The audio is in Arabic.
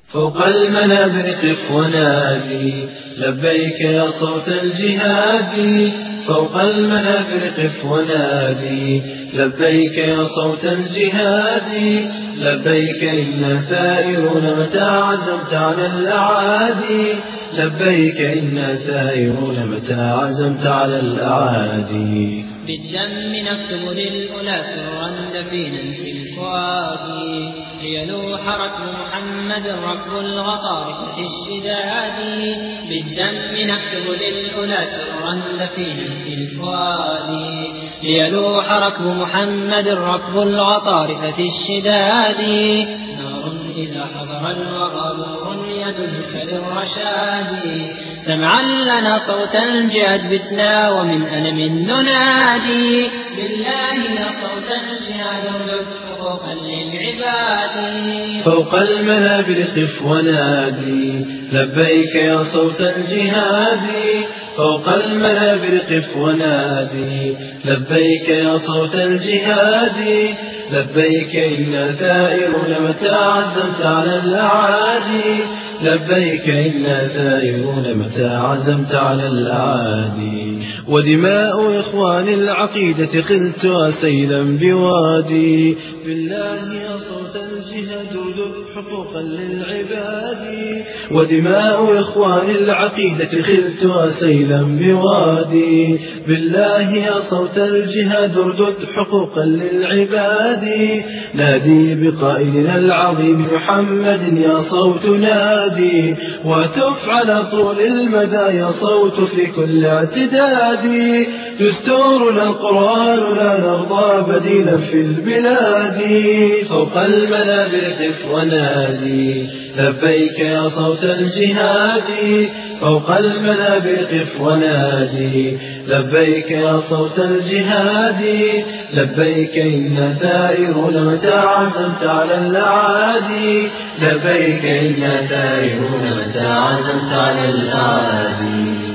فوق المنابر قف ونادي لبيك يا صوت الجهاد. فوق المنابر قف ونادي لبيك يا صوت الجهاد. لبيك إنا ثائرون متى عزمت على الأعادي. لبيك إنا ثائرون متى عزمت على الأعادي. بالدم نكتب للأولى سرا دفينا في الفؤاد. ليلوح ركب محمد ركب الغطارف في الشداد. بالدم نكتب للأولى سرا دفينا في الفؤاد. ليلوح ركب محمد ركب الغطارف في الشداد. نار إذا حضر الوغى نور يدلك للرشاد. سمعا لنا صوت الجهاد بتنا ومن ألم ننادي. بالله يا صوت الجهاد ارجو حقوقا للعباد. فوق المنابر قف ونادي لبيك يا صوت الجهاد. فوق المنابر قف ونادي لبيك يا صوت الجهاد. لبيك إنا ثائرون متى عزمت على الأعادي. لبيك إنا ثائرون متى عزمت على الأعادي. ودماء إخوان العقيدة خلتها سيلا بوادي. بالله يا صوت الجهاد ذب حقوقا للعباد. ودماء إخوان العقيدة خلتها سيلا بوادي. بالله يا صوت الجهاد اردد حقوقا للعباد. نادي بقائدنا العظيم محمد يا صوت نادي. وتف على طول المدى يا صوت في كل اعتداد. دستورنا القرآن لا نرضى بديلا في البلاد. فوق المنابر قف ونادي لبيك يا صوت الجهاد. فوق المنابر قف ونادي لبيك يا صوت الجهاد. لبيك إنا ثائرون متى عزمت على الأعادي. لبيك إنا ثائرون متى عزمت على الأعادي.